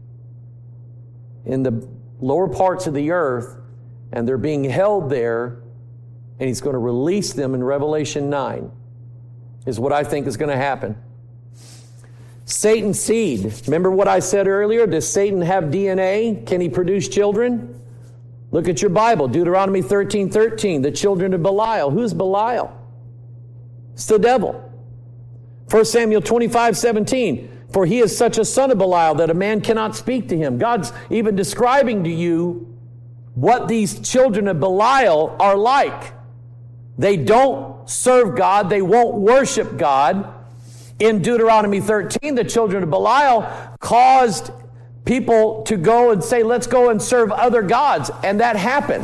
A: in the lower parts of the earth, and they're being held there, and he's going to release them in Revelation 9, is what I think is going to happen. Satan's seed. Remember what I said earlier? Does Satan have DNA? Can he produce children? Look at your Bible. Deuteronomy 13:13. The children of Belial. Who's Belial? It's the devil. 1 Samuel 25:17. For he is such a son of Belial that a man cannot speak to him. God's even describing to you what these children of Belial are like. They don't serve God. They won't worship God. In Deuteronomy 13, the children of Belial caused people to go and say, let's go and serve other gods. And that happened.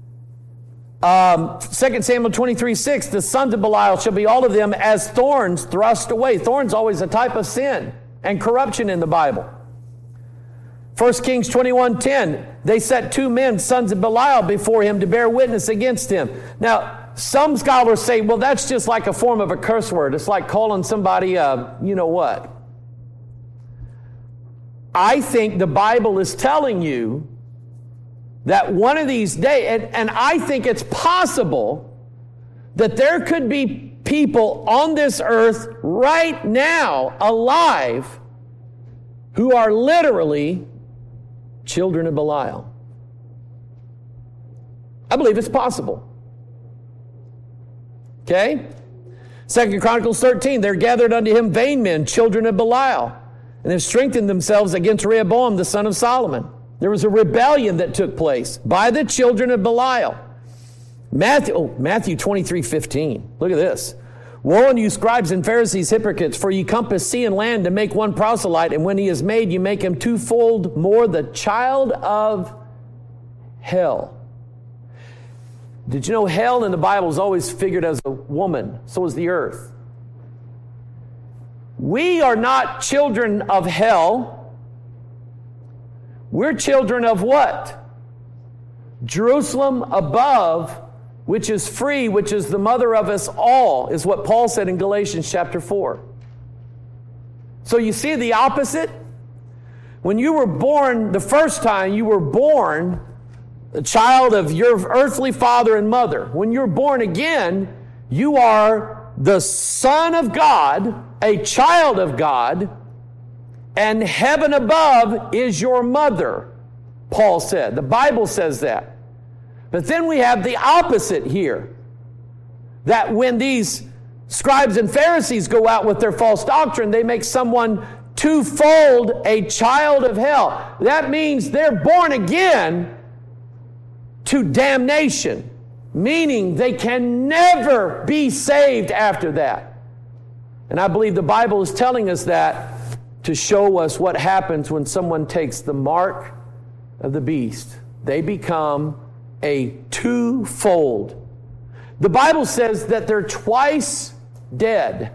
A: 2 Samuel 23:6, the sons of Belial shall be all of them as thorns thrust away. Thorns always a type of sin and corruption in the Bible. 1 Kings 21:10, they set two men, sons of Belial, before him to bear witness against him. Now, some scholars say, well, that's just like a form of a curse word. It's like calling somebody you know what. I think the Bible is telling you that one of these days, and I think it's possible that there could be people on this earth right now alive who are literally children of Belial. I believe it's possible. Okay? 2 Chronicles 13, there gathered unto him vain men, children of Belial, and have strengthened themselves against Rehoboam, the son of Solomon. There was a rebellion that took place by the children of Belial. Matthew 23:15. Look at this. Woe unto you, scribes and Pharisees, hypocrites, for ye compass sea and land to make one proselyte, and when he is made, you make him twofold more the child of hell. Did you know hell in the Bible is always figured as a woman? So is the earth. We are not children of hell. We're children of what? Jerusalem above, which is free, which is the mother of us all, is what Paul said in Galatians chapter 4. So you see the opposite? When you were born the first time, you were born a child of your earthly father and mother. When you're born again, you are the Son of God, a child of God, and heaven above is your mother, Paul said. The Bible says that. But then we have the opposite here. That when these scribes and Pharisees go out with their false doctrine, they make someone twofold a child of hell. That means they're born again to damnation, meaning they can never be saved after that. And I believe the Bible is telling us that to show us what happens when someone takes the mark of the beast. They become a twofold. The Bible says that they're twice dead.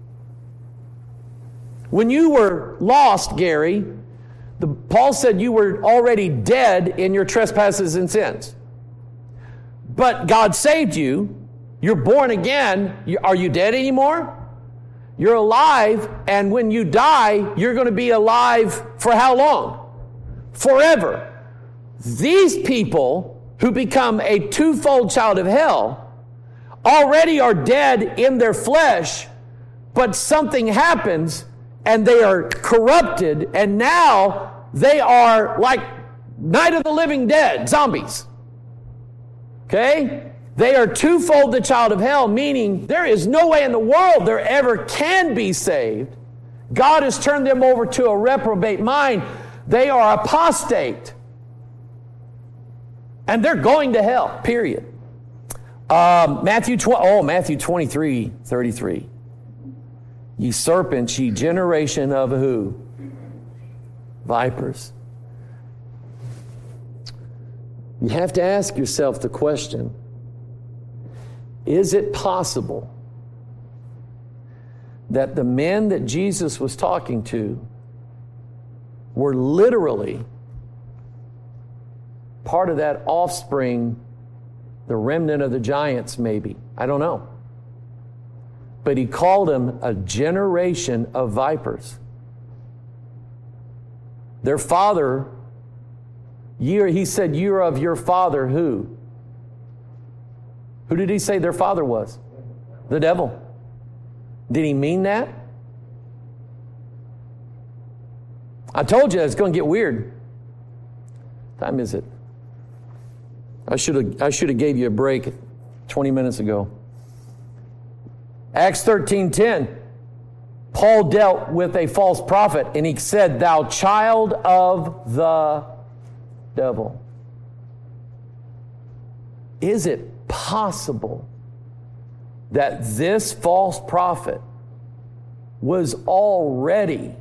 A: When you were lost, Gary, Paul said you were already dead in your trespasses and sins. But God saved you. You're born again. Are you dead anymore? You're alive, and when you die, you're going to be alive for how long? Forever. These people who become a twofold child of hell already are dead in their flesh, but something happens and they are corrupted, and now they are like Night of the Living Dead, zombies. Okay? They are twofold the child of hell, meaning there is no way in the world there ever can be saved. God has turned them over to a reprobate mind. They are apostate. And they're going to hell, period. Matthew 23:33. Ye serpents, ye generation of who? Vipers. You have to ask yourself the question, is it possible that the men that Jesus was talking to were literally part of that offspring, the remnant of the giants maybe? I don't know. But he called them a generation of vipers. Their father, he said, you're of your father who? Who did he say their father was? The devil. Did he mean that? I told you it's going to get weird. What time is it? I should have gave you a break 20 minutes ago. Acts 13:10. Paul dealt with a false prophet, and he said, "Thou child of the devil." Is it possible that this false prophet was already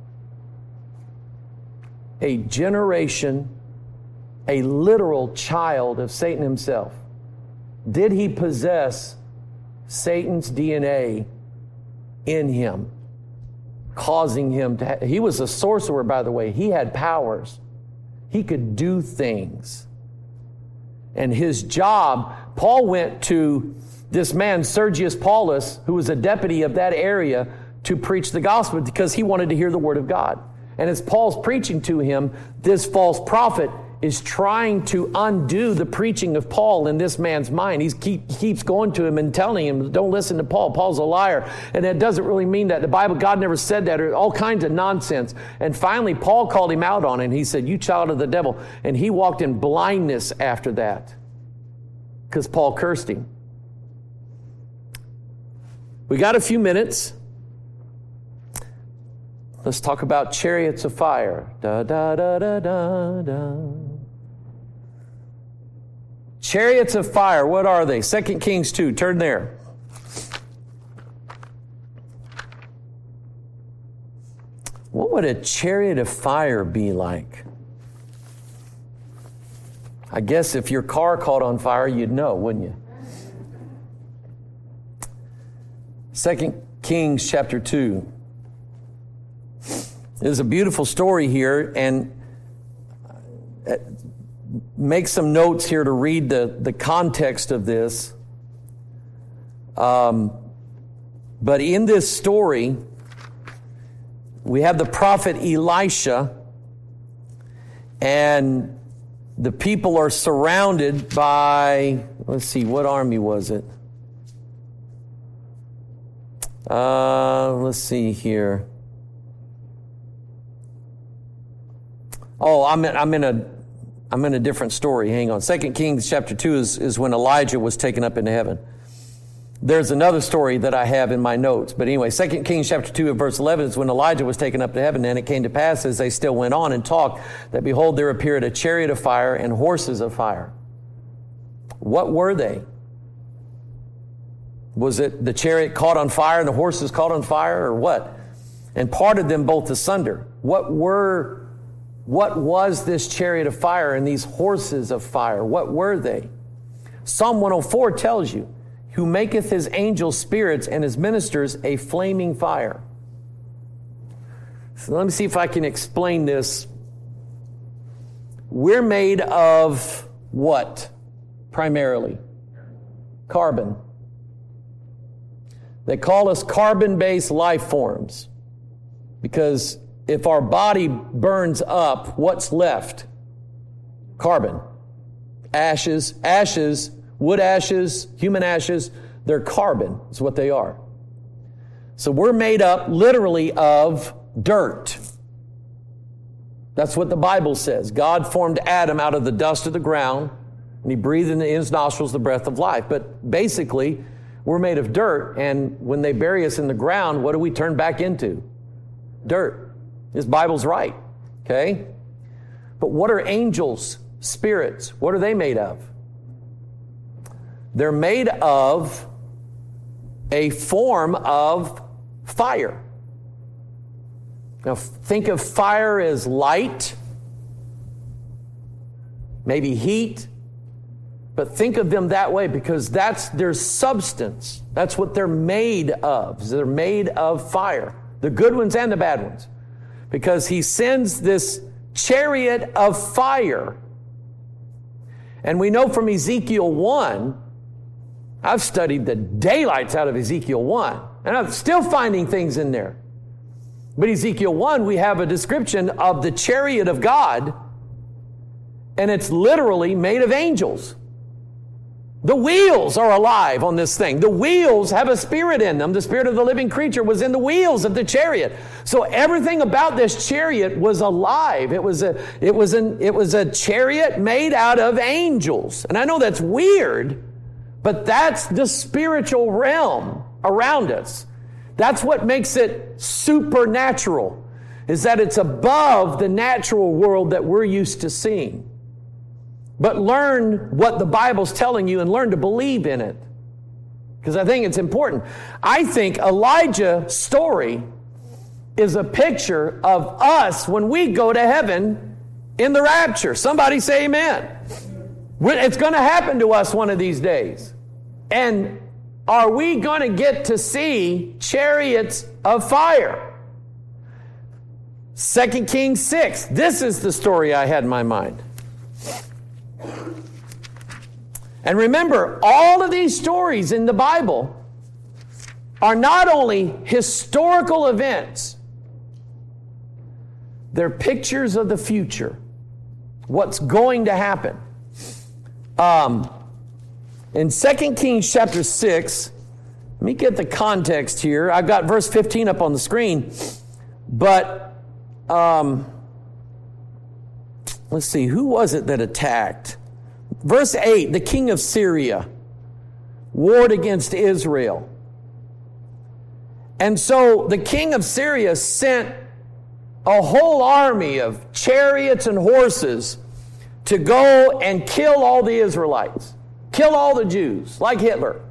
A: a generation, a literal child of Satan himself? Did he possess Satan's DNA in him, causing him to he was a sorcerer, by the way. He had powers. He could do things. And his job, Paul went to this man, Sergius Paulus, who was a deputy of that area, to preach the gospel because he wanted to hear the word of God. And as Paul's preaching to him, this false prophet is trying to undo the preaching of Paul in this man's mind. He keeps going to him and telling him, don't listen to Paul. Paul's a liar. And that doesn't really mean that. The Bible, God never said that, or all kinds of nonsense. And finally, Paul called him out on it. And he said, you child of the devil. And he walked in blindness after that because Paul cursed him. We got a few minutes. Let's talk about chariots of fire. Da, da, da, da, da, da. Chariots of fire, what are they? 2 Kings 2, turn there. What would a chariot of fire be like? I guess if your car caught on fire, you'd know, wouldn't you? 2 Kings chapter 2. There's a beautiful story here, and make some notes here to read the context of this. But in this story, we have the prophet Elisha, and the people are surrounded by, let's see, what army was it? Let's see here. Oh, I'm in a different story. Hang on. 2 Kings chapter 2 is when Elijah was taken up into heaven. There's another story that I have in my notes. But anyway, 2 Kings chapter 2 verse 11 is when Elijah was taken up to heaven. And it came to pass as they still went on and talked that behold, there appeared a chariot of fire and horses of fire. What were they? Was it the chariot caught on fire and the horses caught on fire, or what? And parted them both asunder. What was this chariot of fire and these horses of fire? What were they? Psalm 104 tells you, who maketh his angels spirits and his ministers a flaming fire. So let me see if I can explain this. We're made of what? Primarily? Carbon. They call us carbon-based life forms because if our body burns up, what's left? Carbon. Ashes, wood ashes, human ashes, they're carbon. That's what they are. So we're made up literally of dirt. That's what the Bible says. God formed Adam out of the dust of the ground, and he breathed into his nostrils the breath of life. But basically, we're made of dirt, and when they bury us in the ground, what do we turn back into? Dirt. This Bible's right, okay? But what are angels, spirits? What are they made of? They're made of a form of fire. Now, think of fire as light, maybe heat, but think of them that way because that's their substance. That's what they're made of. They're made of fire, the good ones and the bad ones. Because he sends this chariot of fire. And we know from Ezekiel 1, I've studied the daylights out of Ezekiel 1, and I'm still finding things in there. But Ezekiel 1, we have a description of the chariot of God, and it's literally made of angels. The wheels are alive on this thing. The wheels have a spirit in them. The spirit of the living creature was in the wheels of the chariot. So everything about this chariot was alive. It was a chariot made out of angels. And I know that's weird, but that's the spiritual realm around us. That's what makes it supernatural, is that it's above the natural world that we're used to seeing. But learn what the Bible's telling you and learn to believe in it. Because I think it's important. I think Elijah's story is a picture of us when we go to heaven in the rapture. Somebody say amen. It's going to happen to us one of these days. And are we going to get to see chariots of fire? 2 Kings 6. This is the story I had in my mind. And remember, all of these stories in the Bible are not only historical events, they're pictures of the future. What's going to happen. In 2 Kings chapter 6, let me get the context here. I've got verse 15 up on the screen. But, let's see, who was it that attacked? Verse 8, the king of Syria warred against Israel. And so the king of Syria sent a whole army of chariots and horses to go and kill all the Israelites, kill all the Jews, like Hitler.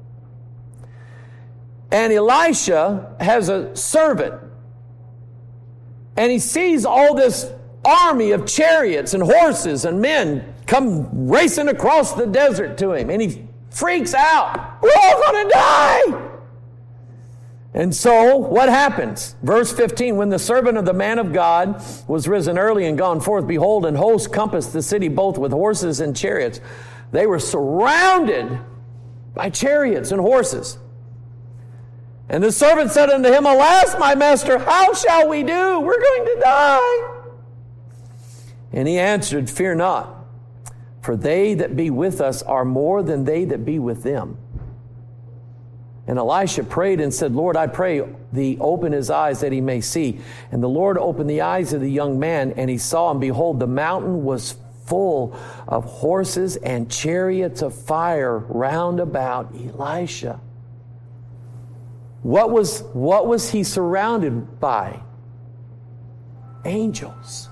A: And Elisha has a servant, and he sees all this army of chariots and horses and men come racing across the desert to him, and he freaks out. We're all going to die! And so, what happens? Verse 15, when the servant of the man of God was risen early and gone forth, behold, an host compassed the city both with horses and chariots. They were surrounded by chariots and horses. And the servant said unto him, Alas, my master, how shall we do? We're going to die. And he answered, Fear not, for they that be with us are more than they that be with them. And Elisha prayed and said, Lord, I pray thee, open his eyes that he may see. And the Lord opened the eyes of the young man, and he saw, and behold, the mountain was full of horses and chariots of fire round about Elisha. What was he surrounded by? Angels.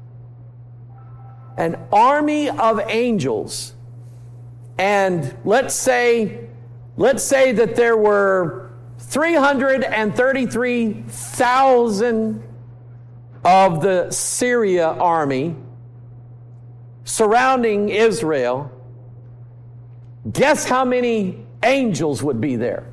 A: An army of angels. And let's say that there were 333,000 of the Syria army surrounding Israel. Guess how many angels would be there?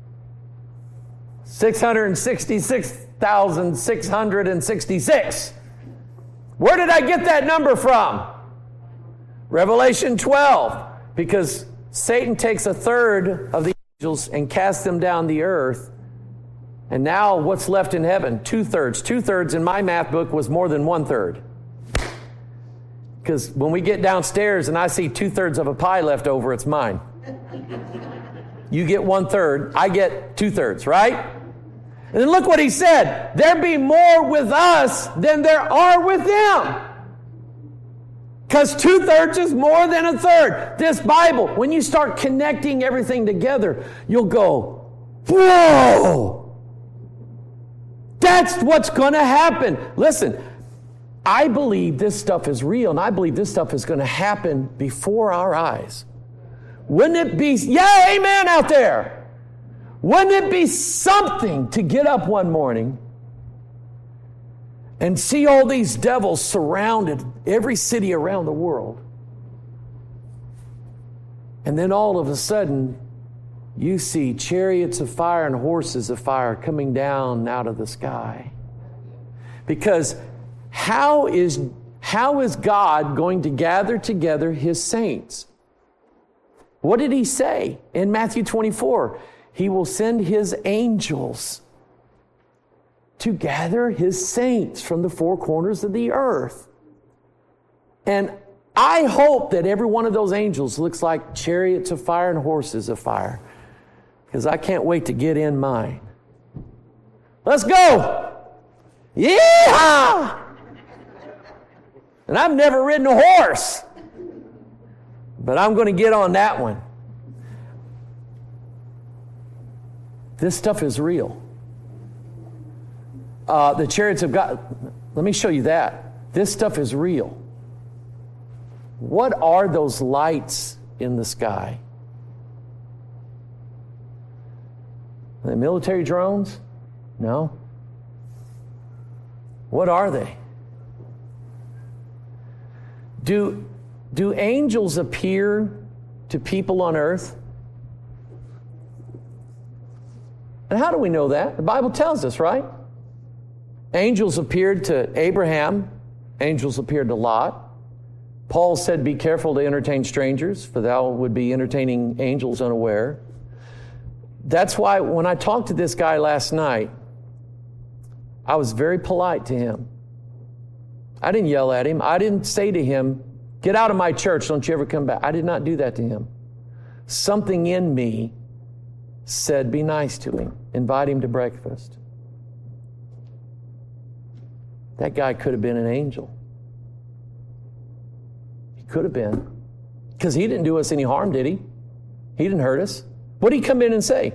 A: 666,666. Where did I get that number from? Revelation 12. Because Satan takes a third of the angels and casts them down the earth. And now what's left in heaven? 2/3. 2/3 in my math book was more than 1/3. Because when we get downstairs and I see 2/3 of a pie left over, it's mine. You get 1/3, I get 2/3, right? And then look what he said. There be more with us than there are with them. Because 2/3 is more than 1/3. This Bible, when you start connecting everything together, you'll go, whoa! That's what's going to happen. Listen, I believe this stuff is real, and I believe this stuff is going to happen before our eyes. Wouldn't it be, yeah, amen out there. Wouldn't it be something to get up one morning and see all these devils surrounded every city around the world? And then all of a sudden, you see chariots of fire and horses of fire coming down out of the sky. Because how is God going to gather together his saints? What did he say in Matthew 24? He will send his angels to gather his saints from the four corners of the earth. And I hope that every one of those angels looks like chariots of fire and horses of fire, because I can't wait to get in mine. Let's go! Yeehaw! And I've never ridden a horse, but I'm going to get on that one. This stuff is real. The chariots of God, let me show you that. This stuff is real. What are those lights in the sky? Are they military drones? No. What are they? Do angels appear to people on earth? And how do we know that? The Bible tells us, right? Angels appeared to Abraham. Angels appeared to Lot. Paul said, be careful to entertain strangers, for thou would be entertaining angels unaware. That's why when I talked to this guy last night, I was very polite to him. I didn't yell at him. I didn't say to him, get out of my church, don't you ever come back. I did not do that to him. Something in me said, be nice to him. Invite him to breakfast. That guy could have been an angel. He could have been. Because he didn't do us any harm, did he? He didn't hurt us. What did he come in and say?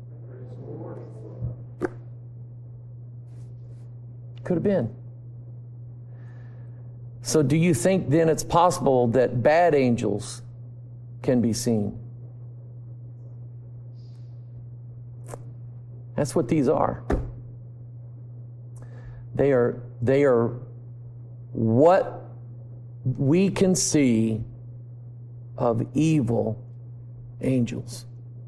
A: Could have been. So do you think then it's possible that bad angels can be seen? That's what these are. They are what we can see of evil angels.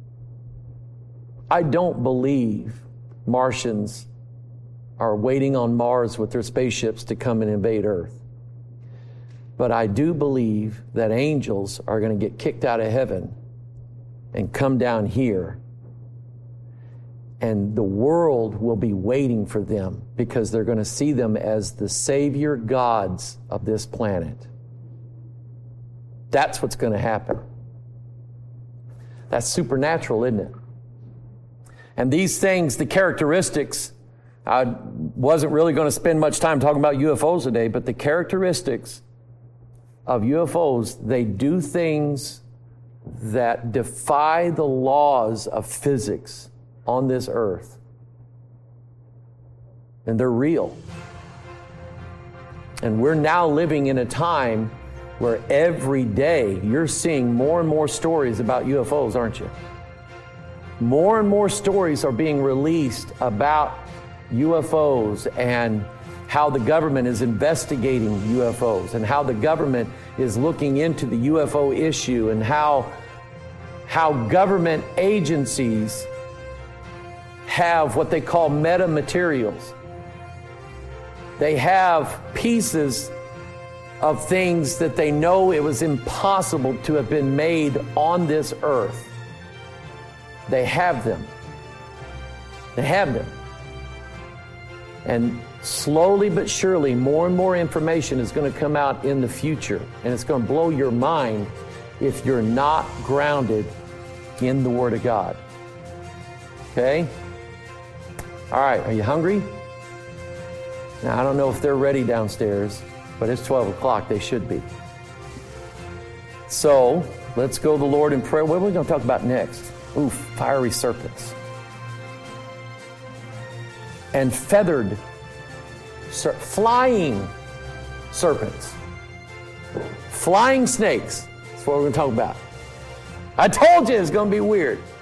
A: I don't believe Martians are waiting on Mars with their spaceships to come and invade Earth. But I do believe that angels are going to get kicked out of heaven and come down here. And the world will be waiting for them because they're going to see them as the savior gods of this planet. That's what's going to happen. That's supernatural, isn't it? And these things, the characteristics, I wasn't really going to spend much time talking about UFOs today, but the characteristics of UFOs, they do things that defy the laws of physics on this earth. And they're real. And we're now living in a time where every day you're seeing more and more stories about UFOs, aren't you? More and more stories are being released about UFOs and how the government is investigating UFOs and how the government is looking into the UFO issue and how government agencies have what they call metamaterials. They have pieces of things that they know it was impossible to have been made on this earth. They have them. They have them. And slowly but surely, more and more information is going to come out in the future. And it's going to blow your mind if you're not grounded in the Word of God. Okay? All right, are you hungry? Now, I don't know if they're ready downstairs, but it's 12 o'clock. They should be. So, let's go to the Lord in prayer. What are we going to talk about next? Ooh, fiery serpents. And feathered, flying serpents. Flying snakes. That's what we're going to talk about. I told you it's going to be weird.